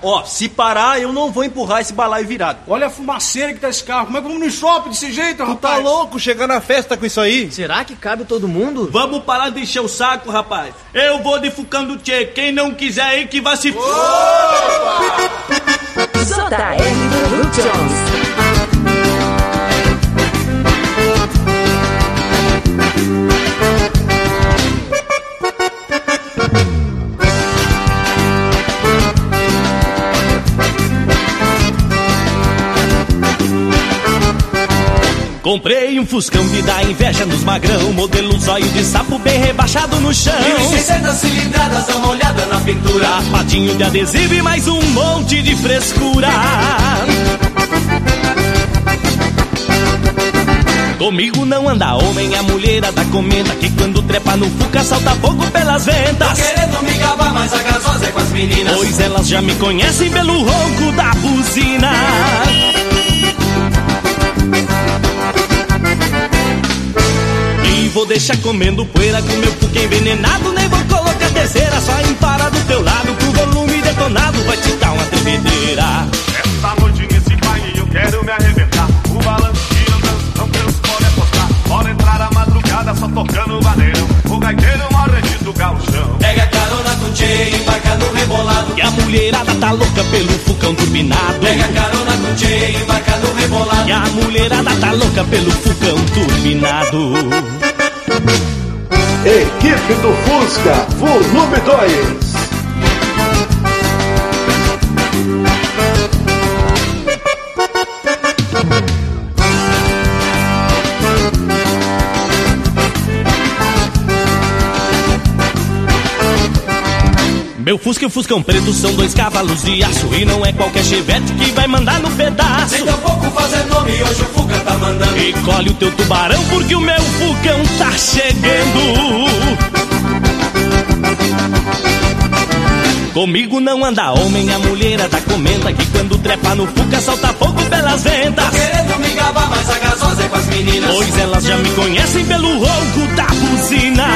Ó, se parar, eu não vou empurrar esse balaio virado. Olha a fumaceira que tá esse carro. Como é que vamos no shopping desse jeito, rapaz? Tu tá louco chegar na festa com isso aí? Será que cabe todo mundo? Vamos parar de encher o saco, rapaz. Eu vou de Fucão do Tchê. Quem não quiser aí que vá se... JR Productions. Comprei um Fuscão que dá inveja nos magrão, modelo zóio de sapo bem rebaixado no chão. 1.600 cilindradas, dá uma olhada na pintura. Patinho de adesivo e mais um monte de frescura. Comigo não anda homem, a mulherada comenta que quando trepa no Fuca salta fogo pelas ventas. Tô querendo me gabar, mas a gasosa é com as meninas. Pois elas já me conhecem pelo ronco da buzina. E vou deixar comendo poeira com meu Fuca envenenado. Nem vou colocar terceira, só em para do teu lado. Com o volume detonado vai te dar uma tremedeira. Essa noite nesse baile eu quero me arrebentar. O balanço de andança não transpode apostar. Bora entrar a madrugada só tocando maneirão. O gaiteiro morre do gauchão. Pega carona com Tchê, embarca no rebolado. E a mulherada tá louca pelo Fucão turbinado. Pega carona com Tchê, embarca no rebolado. E a mulherada tá louca pelo Fucão turbinado. Equipe do Fusca, volume 2. Meu Fusca e o Fuscão preto são 2 cavalos de aço. E não é qualquer chevette que vai mandar no pedaço. Sem tampouco fazer nome, hoje o Fuca tá mandando. E colhe o teu tubarão porque o meu Fucão tá chegando. Comigo não anda homem, a mulherada comenta que quando trepa no Fuca salta fogo pelas ventas. Tô querendo me gabar, mas a gasosa é com as meninas. Pois elas já me conhecem pelo ronco da buzina.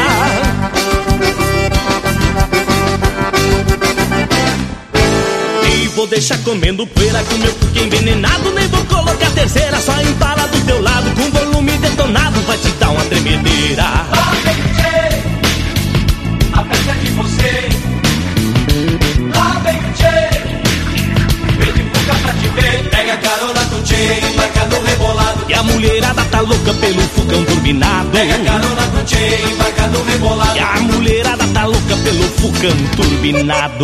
E vou deixar comendo poeira com meu Fuca envenenado. Nem vou colocar terceira, só em para do teu lado. Com volume detonado vai te dar uma tremedeira. Lá vem o Tchê, a festa é de você. Lá vem o Tchê, vem de Fuca pra te ver. Pega carona com Tchê, embarca no rebolado. E a mulherada tá louca pelo Fucão turbinado. Pega carona com Tchê, embarca no rebolado. E a mulherada tá louca pelo Fucão turbinado.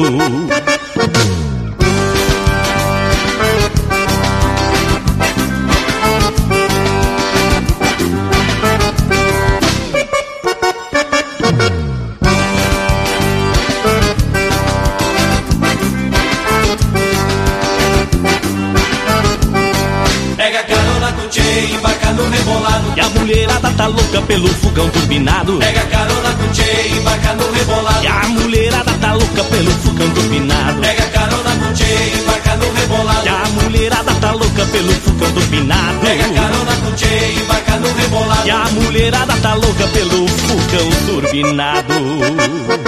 Pega carona com Tchê, embarca no rebolado. E a mulherada tá louca pelo Fucão turbinado. Pega carona com Tchê, embarca no rebolado. E a mulherada tá louca pelo Fucão turbinado. Pega carona com Tchê, embarca no rebolado. E a mulherada tá louca pelo Fucão turbinado. Pega carona com Tchê, embarca no rebolado. E a mulherada tá louca pelo Fucão turbinado.